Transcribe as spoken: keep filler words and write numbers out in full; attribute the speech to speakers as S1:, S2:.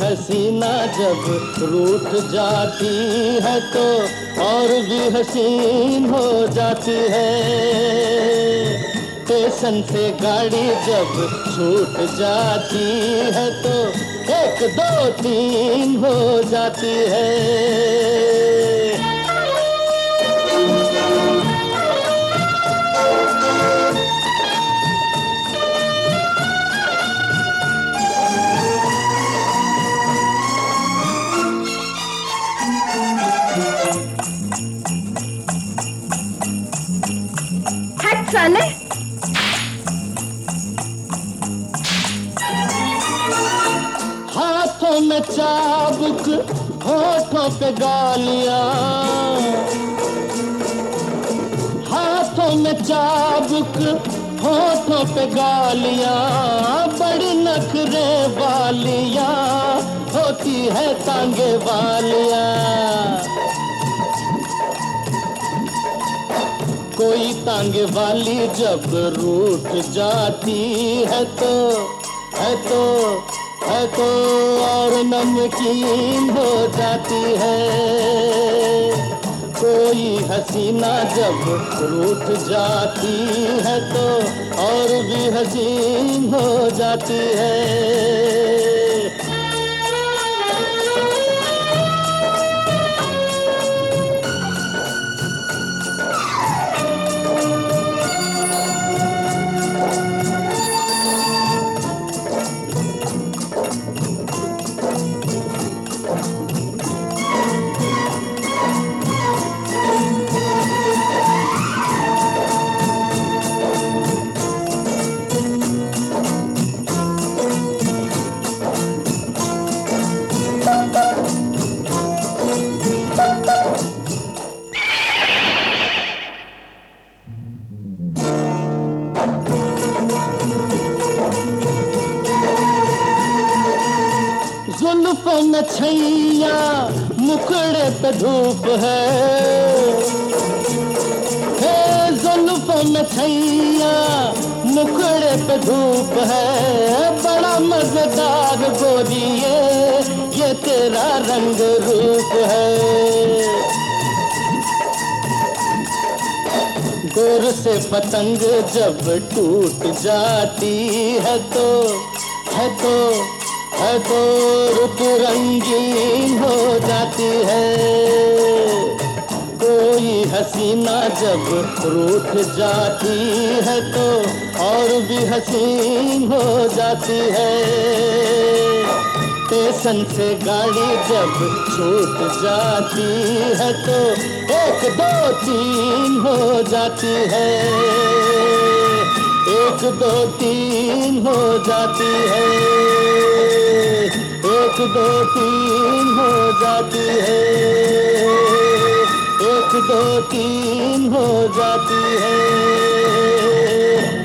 S1: हसीना जब रूठ जाती है तो और भी हसीन हो जाती है। स्टेशन से गाड़ी जब छूट जाती है तो एक दो तीन हो जाती है।
S2: हट साले।
S1: हाथों में चाबुक, होठों पे गालियां, हाथों में चाबुक, होठों पे गालियां, बड़ी नखरे वालियां होती है तांगे वालियां। कोई तांगे वाली जब रूठ जाती है तो है तो है तो और नमकीन हो जाती है। कोई हसीना जब रूठ जाती है तो और भी हसीन हो जाती है। जुल्फों में छैया, मुखड़े पे धूप है, हे जुल्फों में छैया, मुखड़े पे धूप है, बड़ा मजेदार गोरिये ये तेरा रंग रूप है। डोर से पतंग जब टूट जाती है तो है तो है तो रुत रंगीन हो जाती है। कोई हसीना जब रूठ जाती है तो और भी हसीन हो जाती है। स्टेशन से गाड़ी जब छूट जाती है तो एक दो तीन हो जाती है। एक दो तीन हो जाती है। एक दो तीन हो जाती है। एक दो तीन हो जाती है।